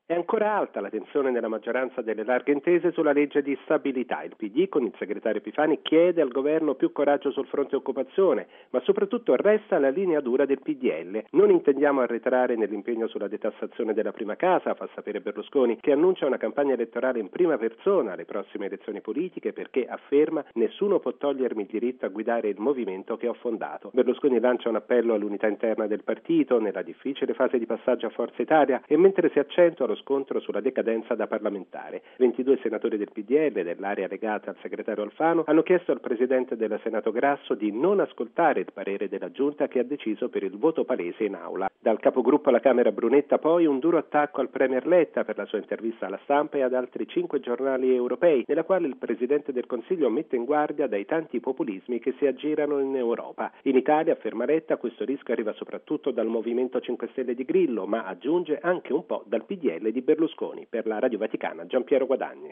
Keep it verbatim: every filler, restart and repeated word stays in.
È ancora alta la tensione nella maggioranza delle larghe intese sulla legge di stabilità. Il P D, con il segretario Epifani, chiede al governo più coraggio sul fronte occupazione, ma soprattutto resta la linea dura del P D L. Non intendiamo arretrare nell'impegno sulla detassazione della prima casa, fa sapere Berlusconi, che annuncia una campagna elettorale in prima persona alle prossime elezioni politiche perché, afferma, nessuno può togliermi il diritto a guidare il movimento che ho fondato. Berlusconi lancia un appello all'unità interna del partito nella difficile fase di passaggio a Forza Italia e mentre si accentua lo scontro sulla decadenza da parlamentare. ventidue senatori del P D L, dell'area legata al segretario Alfano, hanno chiesto al presidente del Senato Grasso di non ascoltare il parere della Giunta che ha deciso per il voto palese in aula. Dal capogruppo alla Camera Brunetta poi un duro attacco al premier Letta per la sua intervista alla Stampa e ad altri cinque giornali europei, nella quale il presidente del Consiglio mette in guardia dai tanti populismi che si aggirano in Europa. In Italia, afferma Letta, questo rischio arriva soprattutto dal Movimento cinque Stelle di Grillo, ma aggiunge anche un po' dal P D L di Berlusconi. Per la Radio Vaticana, Giampiero Guadagni.